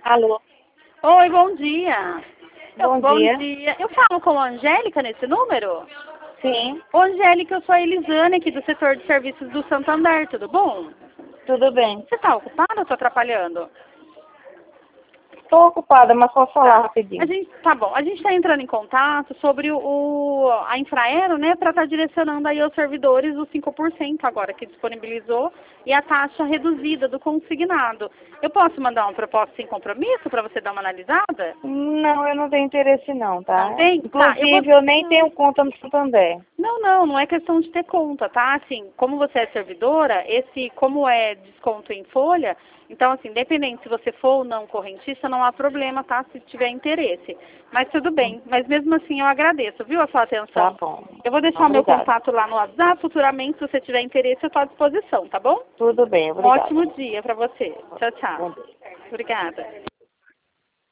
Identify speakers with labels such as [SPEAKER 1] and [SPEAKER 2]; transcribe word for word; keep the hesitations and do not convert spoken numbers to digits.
[SPEAKER 1] Alô?
[SPEAKER 2] Oi, bom dia. Eu,
[SPEAKER 1] Bom
[SPEAKER 2] bom
[SPEAKER 1] dia.
[SPEAKER 2] dia. Eu falo com a Angélica nesse número?
[SPEAKER 1] Sim,
[SPEAKER 2] Ô, Angélica, eu sou a Elisane aqui do setor de serviços do Santander, tudo bom?
[SPEAKER 1] tudo bem.
[SPEAKER 2] Você está ocupada ou estou atrapalhando?
[SPEAKER 1] Estou ocupada, mas posso falar
[SPEAKER 2] Tá. A
[SPEAKER 1] rapidinho.
[SPEAKER 2] gente, tá bom. A gente está entrando em contato sobre o, o- a Infraero, né, para estar direcionando aí aos servidores os cinco por cento agora que disponibilizou e a taxa reduzida do consignado. Eu posso mandar uma proposta sem compromisso para você dar uma analisada?
[SPEAKER 1] Não, eu não tenho interesse não, tá?
[SPEAKER 2] Não tem? Tá, eu
[SPEAKER 1] Inclusive,
[SPEAKER 2] vou...
[SPEAKER 1] eu nem tenho conta no Santander.
[SPEAKER 2] Não, não, não é questão de ter conta, tá? Assim, como você é servidora, esse, como é desconto em folha, então, assim, independente se você for ou não correntista, não há problema, tá? Se tiver interesse. Mas tudo bem. Mas mesmo assim, eu agradeço, viu, a sua atenção.
[SPEAKER 1] Tá bom.
[SPEAKER 2] Eu vou deixar o meu
[SPEAKER 1] Obrigada.
[SPEAKER 2] contato lá no WhatsApp. Futuramente, se você tiver interesse, eu estou à disposição, tá bom?
[SPEAKER 1] Tudo bem,
[SPEAKER 2] Um
[SPEAKER 1] obrigada.
[SPEAKER 2] ótimo dia para você. Tchau,
[SPEAKER 1] Bom
[SPEAKER 2] tchau.
[SPEAKER 1] dia.
[SPEAKER 2] Obrigada.